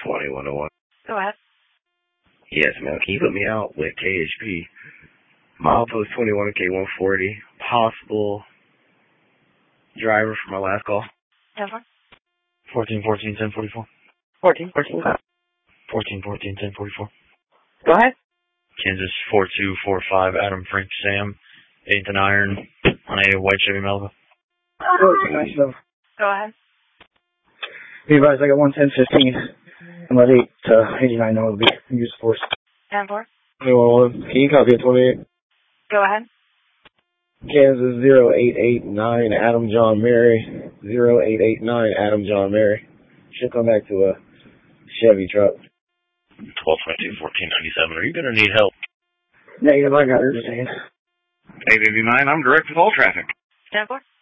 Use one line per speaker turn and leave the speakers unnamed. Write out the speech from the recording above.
2101.
Go ahead.
Yes, ma'am. Can you put me out with KHP? Milepost 21 K140. Possible driver for my last call.
10-4.
14-14-10-44.
14-14.
14-14-10-44.
Go ahead.
Kansas 4245, Adam Frank Sam, 8th and Iron, on a white Chevy Malibu.
Nice enough.
Go ahead.
Be advised, I got 110-15. I'm at 8-89 now. It'll be use force.
10-4.
21-1. Can you copy at 28?
Go ahead.
Kansas 0889, Adam John Mary. 0889, Adam John Mary. Should come back to a Chevy truck.
12-22-14-97. Are you going to need help?
Negative, I got her.
Hey, 89, I'm direct with all traffic.
10-4.